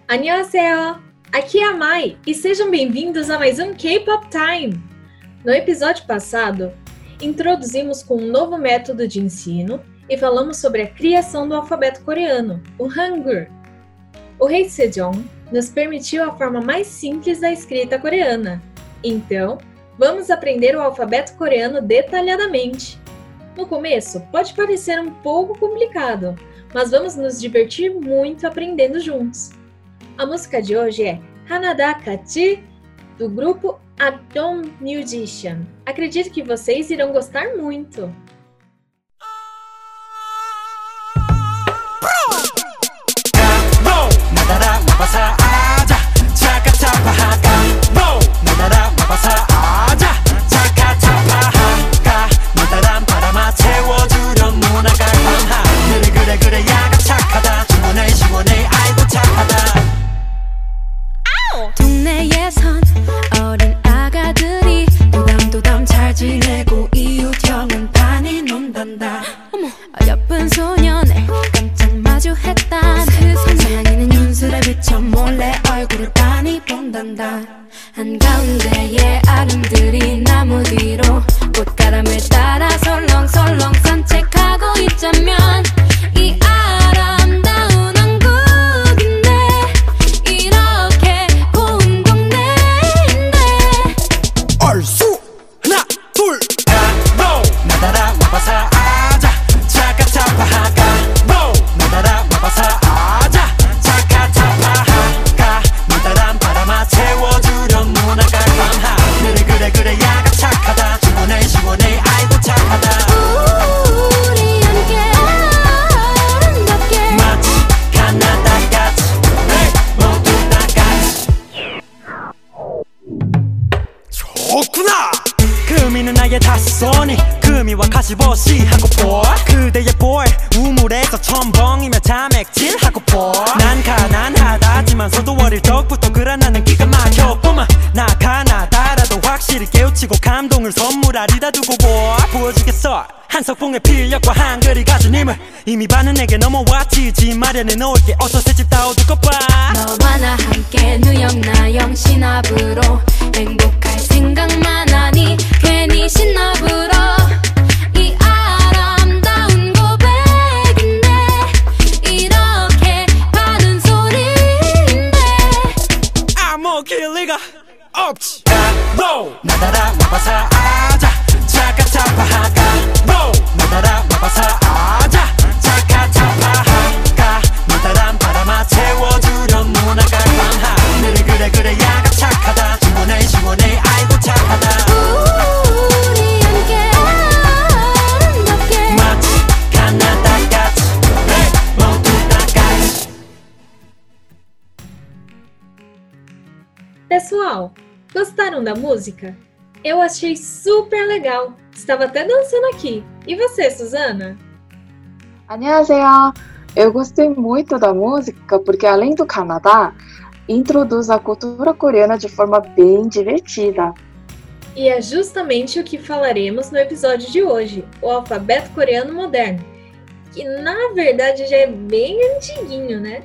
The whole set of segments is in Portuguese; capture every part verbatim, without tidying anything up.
Annyeonghaseyo! Aqui é a Mai e sejam bem-vindos a mais um K-Pop Time! No episódio passado, introduzimos com um novo método de ensino e falamos sobre a criação do alfabeto coreano, o Hangul. O rei Sejong nos permitiu a forma mais simples da escrita coreana. Então, vamos aprender o alfabeto coreano detalhadamente. No começo, pode parecer um pouco complicado, mas vamos nos divertir muito aprendendo juntos. A música de hoje é Hanada Kachi, do grupo Atom Musician. Acredito que vocês irão gostar muito. 동네에선 어린 아가들이 도담도담 잘 지내고 이웃형은 반이 논단다. 어머, 예쁜 소년을 깜짝 마주했다. 세상에는 윤수를 비춰 몰래 얼굴을 빤히 본단다. 한가운데에 아름들이 나무 뒤로 꽃가람을 따라 설렁설렁 산책하고 있자면 이 아름다운 한국인데 이렇게 고운 동네인데 얼쑤 하나 둘 가로 나다라 와봐서 아자 차카차파하가 로 나다라 와봐서 아자 차카차파하가 나다란 바람아 채워주려 문화가 강하 그래 그래 그래 야가 착하다 시원해 시원해 아이고 착하다 우리 함께 아름답게 마치 가나다같이 네 모두 다같이 좋구나 금이는 나의 다섯 손이 금이와 가시버시하고 볼 그대의 볼 우물에서 첨벙이며 자맥질하고 볼난 가난하다지만서도 어릴 적부터 그래 나는 기가 막혔구만 나 가나다라도 확실히 깨우치고 감동을 선물하리다 두고 볼 보여주겠어 한석봉의 필력과 한글이 가진 힘을 이미 반은 내게 넘어왔지 집 마련해 놓을게 어서 새집 다 어두고 봐 너와 나 함께 누영나영 신압으로 행복할 생각만 하니 괜히 신압으로 이 아름다운 고백인데 이렇게 바른 소리인데 아무 길리가 없지 가로 나다라 와봐서 아자 차카차파하가 로 나다라 와봐서 아자 차카차파하가 나다란 바람아 채워주려 문화가 강하 그래 그래 그래 야가 착하다 시원해 시원해 아이고 착하다 우리 함께 아름답게 마치 가나다같이 네 모두 다같이 Pessoal, gostaram da música? Eu achei super legal. Estava até dançando aqui. E você, Suzana? Annyeonghaseyo! Eu gostei muito da música porque, além do Canadá, introduz a cultura coreana de forma bem divertida. E é justamente o que falaremos no episódio de hoje, o alfabeto coreano moderno, que na verdade já é bem antiguinho, né?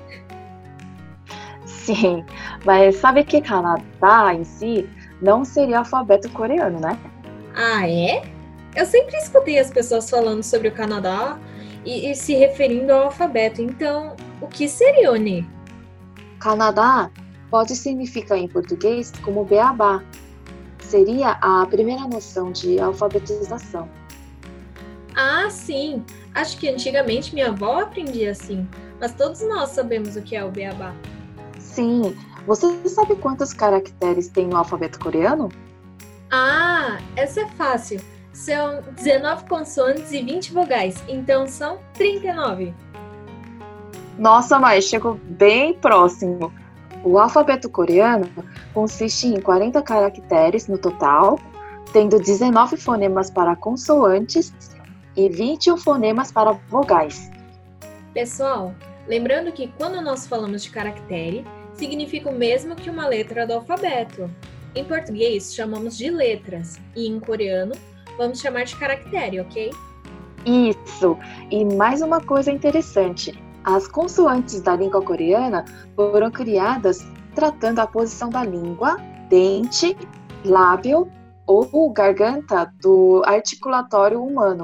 Sim, mas sabe que Canadá em si não seria alfabeto coreano, né? Ah, é? Eu sempre escutei as pessoas falando sobre o Canadá e, e se referindo ao alfabeto, então o que seria, Oni? Canadá pode significar em português como beabá. Seria a primeira noção de alfabetização. Ah, sim! Acho que antigamente minha avó aprendia assim, mas todos nós sabemos o que é o beabá. Sim, você sabe quantos caracteres tem no alfabeto coreano? Ah, essa é fácil. São dezenove consoantes e vinte vogais, então são trinta e nove. Nossa, mas chegou bem próximo. O alfabeto coreano consiste em quarenta caracteres no total, tendo dezenove fonemas para consoantes e vinte e um fonemas para vogais. Pessoal, lembrando que quando nós falamos de caractere, significa o mesmo que uma letra do alfabeto. Em português, chamamos de letras, e em coreano, vamos chamar de caractere, ok? Isso! E mais uma coisa interessante. As consoantes da língua coreana foram criadas tratando a posição da língua, dente, lábio ou garganta do articulatório humano.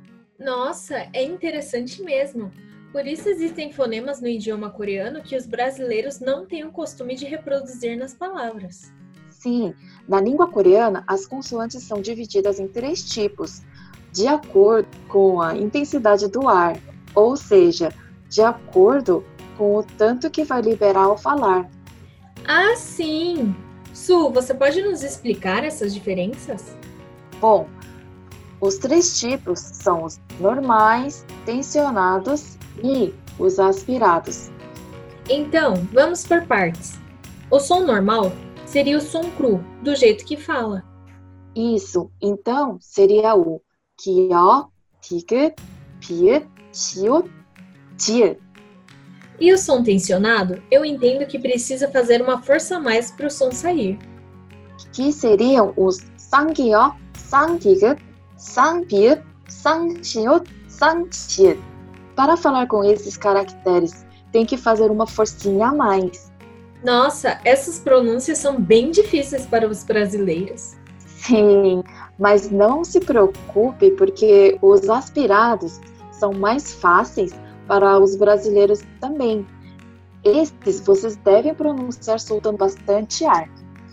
Nossa, é interessante mesmo. Por isso existem fonemas no idioma coreano que os brasileiros não têm o costume de reproduzir nas palavras. Sim, na língua coreana, as consoantes são divididas em três tipos, de acordo com a intensidade do ar, ou seja, de acordo com o tanto que vai liberar ao falar. Ah, sim! Su, você pode nos explicar essas diferenças? Bom, os três tipos são os normais, tensionados e os aspirados. Então, vamos por partes. O som normal seria o som cru, do jeito que fala. Isso, então, seria o 기역, 디귿, 비읍, 시옷, 지읒. E o som tensionado, eu entendo que precisa fazer uma força a mais para o som sair. Que seriam os 쌍기역, 쌍디귿, 쌍비읍, 쌍시옷, 쌍지읒. Para falar com esses caracteres, tem que fazer uma forcinha a mais. Nossa, essas pronúncias são bem difíceis para os brasileiros. Sim, mas não se preocupe porque os aspirados são mais fáceis para os brasileiros também. Estes vocês devem pronunciar soltando bastante ar.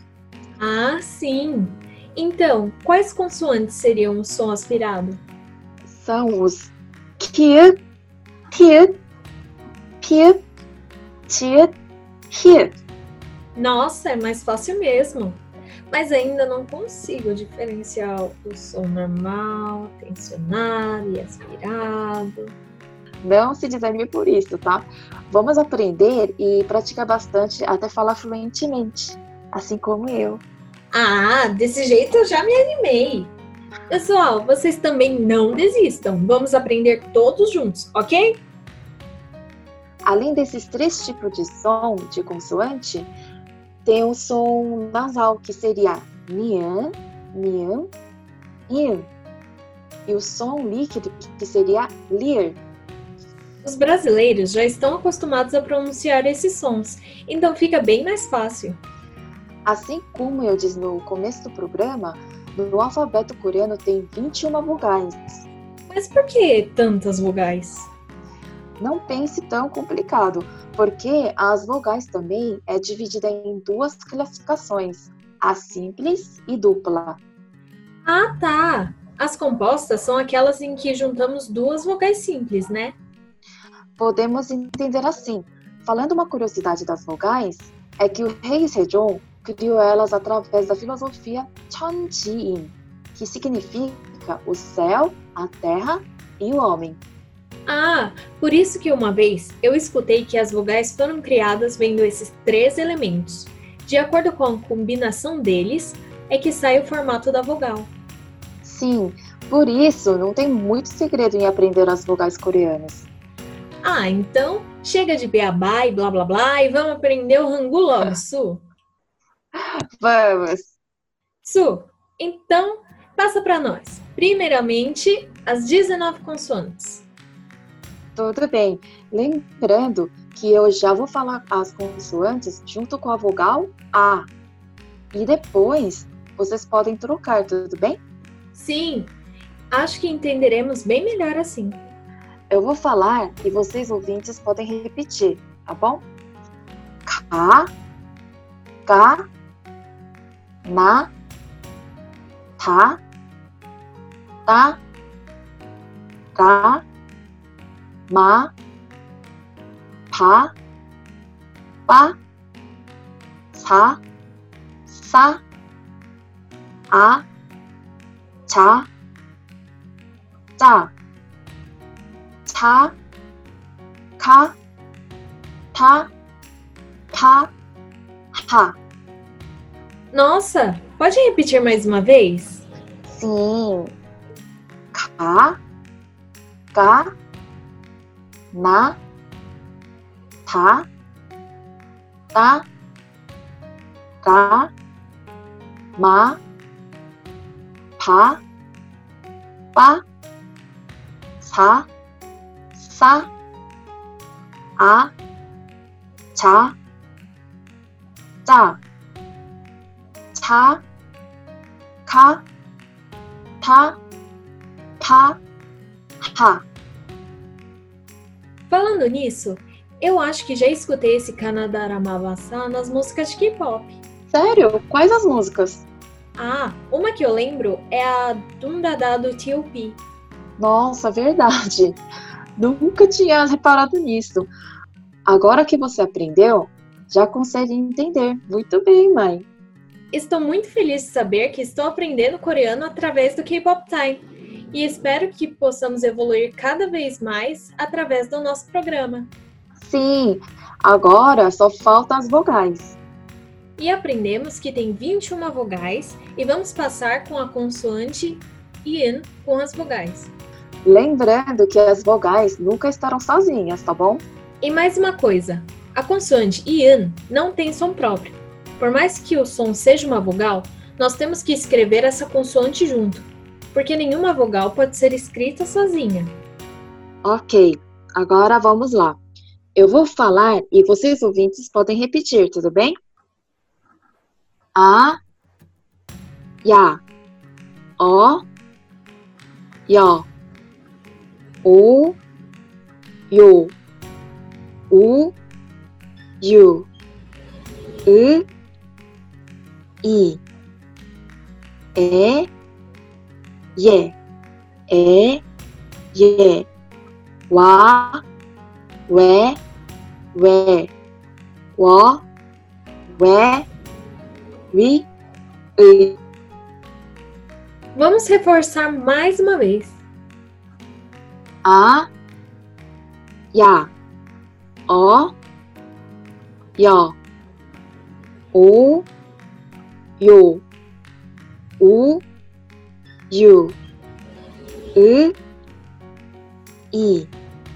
Ah, sim! Então, quais consoantes seriam o som aspirado? São os kiet, tiet, piet, tiet, hiet. Nossa, é mais fácil mesmo. Mas ainda não consigo diferenciar o som normal, tensionado e aspirado. Não se desanime por isso, tá? Vamos aprender e praticar bastante até falar fluentemente, assim como eu. Ah, desse jeito eu já me animei. Pessoal, vocês também não desistam. Vamos aprender todos juntos, ok? Além desses três tipos de som de consoante, tem o som nasal, que seria nian, nian, in. E o som líquido, que seria lir. Os brasileiros já estão acostumados a pronunciar esses sons, então fica bem mais fácil. Assim como eu disse no começo do programa, no alfabeto coreano tem vinte e uma vogais. Mas por que tantas vogais? Não pense tão complicado, porque as vogais também é dividida em duas classificações, a simples e dupla. Ah, tá! As compostas são aquelas em que juntamos duas vogais simples, né? Podemos entender assim. Falando uma curiosidade das vogais, é que o rei Sejong criou elas através da filosofia Cheonjiin, que significa o céu, a terra e o homem. Ah, por isso que uma vez eu escutei que as vogais foram criadas vendo esses três elementos. De acordo com a combinação deles, é que sai o formato da vogal. Sim, por isso não tem muito segredo em aprender as vogais coreanas. Ah, então chega de beabá e blá blá blá e vamos aprender o Hangul logo, Su. Vamos! Su, então passa para nós. Primeiramente, as dezenove consoantes. Tudo bem. Lembrando que eu já vou falar as consoantes junto com a vogal A. E depois vocês podem trocar, tudo bem? Sim, acho que entenderemos bem melhor assim. Eu vou falar e vocês ouvintes podem repetir, tá bom? Ka, ga, na, ta, ta, ra, ma, pa, pa, sa, sa, a, cha, cha. 차, 카, 타, 파, 하. Nossa, pode repetir mais uma vez? Sim. Ka, ga, na, ta, ta, ra, ma, pa, pa, sa, sa, 아, 자, 짜, 차, 가, 타, 파, 하. Falando nisso, eu acho que já escutei esse Kanadaramawasan nas músicas de K-pop. Sério? Quais as músicas? Ah, uma que eu lembro é a Dundada do T O P. Nossa, verdade. Nunca tinha reparado nisso. Agora que você aprendeu, já consegue entender. Muito bem, mãe. Estou muito feliz de saber que estou aprendendo coreano através do K-Pop Time. E espero que possamos evoluir cada vez mais através do nosso programa. Sim, agora só faltam as vogais. E aprendemos que tem vinte e uma vogais e vamos passar com a consoante IN com as vogais. Lembrando que as vogais nunca estarão sozinhas, tá bom? E mais uma coisa, a consoante IN não tem som próprio. Por mais que o som seja uma vogal, nós temos que escrever essa consoante junto, porque nenhuma vogal pode ser escrita sozinha. Ok, agora vamos lá. Eu vou falar e vocês ouvintes podem repetir, tudo bem? A, ya, o, 여, 오, 요, 우, 유, 으, 이, 에, 예, 에, 예, 와, 왜, 왜, 워, 왜, 위, 의. Vamos reforçar mais uma vez. 아, 야, 어, 여, 오, 요, 우, 유, 으, 이,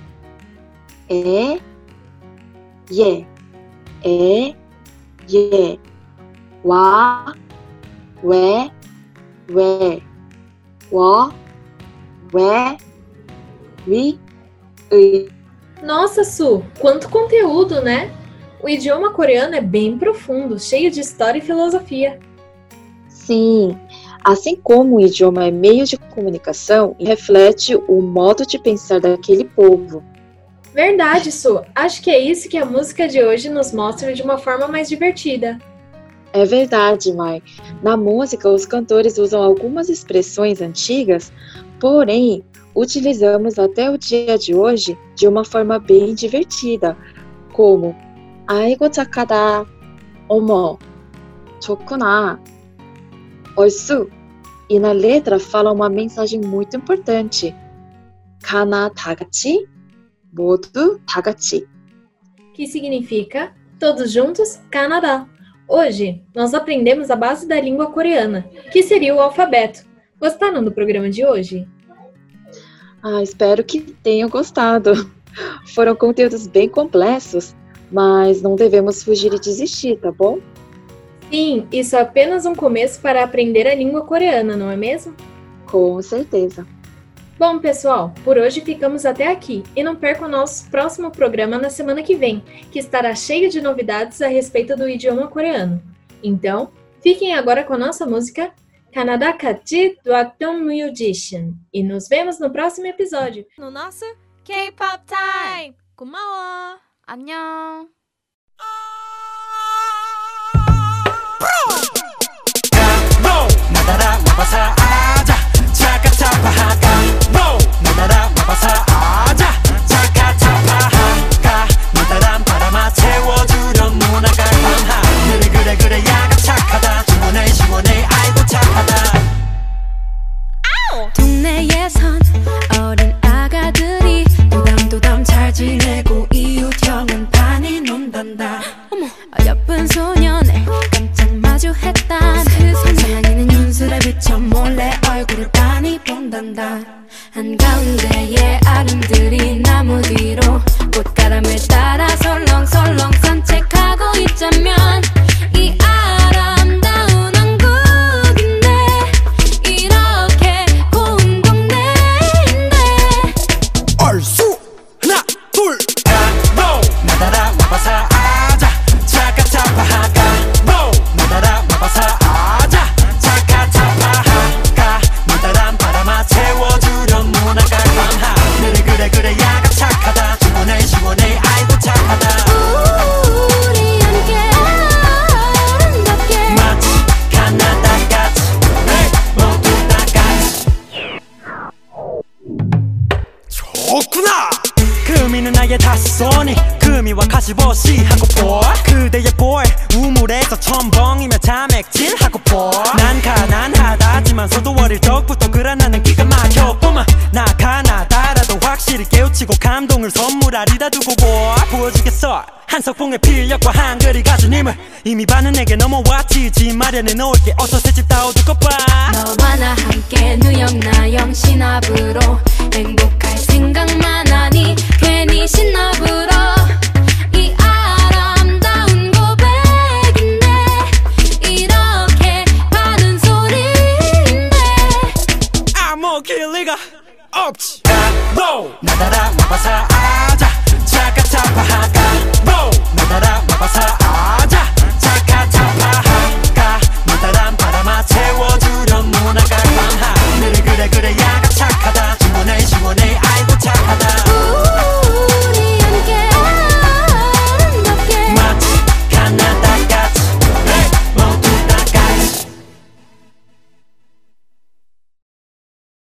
에, 예, 에, 예, 와, 왜, 왜, 워, 왜, 위, 의. Nossa, Su, quanto conteúdo, né? O idioma coreano é bem profundo, cheio de história e filosofia. Sim, assim como o idioma é meio de comunicação e reflete o modo de pensar daquele povo. Verdade, Su. Acho que é isso que a música de hoje nos mostra de uma forma mais divertida. É verdade, Mai. Na música, os cantores usam algumas expressões antigas, porém, utilizamos até o dia de hoje de uma forma bem divertida, como 아이고 착하다, 어머, 좋구나, 얼쑤. E na letra fala uma mensagem muito importante. 가나 다 같이, 모두 다 같이. Que significa todos juntos, Canadá. Hoje, nós aprendemos a base da língua coreana, que seria o alfabeto. Gostaram do programa de hoje? Ah, espero que tenham gostado. Foram conteúdos bem complexos, mas não devemos fugir e desistir, tá bom? Sim, isso é apenas um começo para aprender a língua coreana, não é mesmo? Com certeza. Bom, pessoal, por hoje ficamos até aqui e não percam o nosso próximo programa na semana que vem, que estará cheio de novidades a respeito do idioma coreano. Então, fiquem agora com a nossa música Canada Kachi do Acton Musician e nos vemos no próximo episódio. No nosso K-pop Time. 고마워. 안녕. 나다라 와봐서 아자 차카차파하가 너 나다라 와봐서 아자 차카차파하가 나다란 바람아 채워주려 문화가 강하 그래 그래 그래 야가 착하다 시원해 시원해 아이고 착하다 동네에선 어린 아가들이 도담도담 잘 지내고 이웃형은 반이 논단다. 어머, 예쁜 소년을 깜짝 마주했단 세상에는 윤수를 비춰 몰래 얼굴을 빤히 본단다. 한가운데에 아름들이 나무 뒤로 꽃가람을 따라 설렁설렁 산책하고 있자면 이 아름다운 한국인데 이렇게 고운 동네인데 얼쑤 하나 둘 가노 좋구나. 금이는 나의 다섯손이 금이와 가시버시 하고 보 그대의 볼 우물에서 첨벙이며 자맥질하고 보 난 가난하다지만서도 어릴 적부터 그라 나는 기가 막혔구만. 나 가나다라도 확실히 깨우치고 감동을 선물하리다 두고 보 보여주겠어 한석봉의 필력과 한글이 가진 힘을. 이미 반은 내게 넘어왔지. 집 마련해 놓을게 어서 새집 다 어두고 봐. 너와 나 함께 누영나영 신압으로 행복할 생각만 하니 괜히 신나불어. 이 아름다운 고백인데 이렇게 하는 소리인데 아무 길리가 없지. 나달아 와봐서 아자 차가 차파하다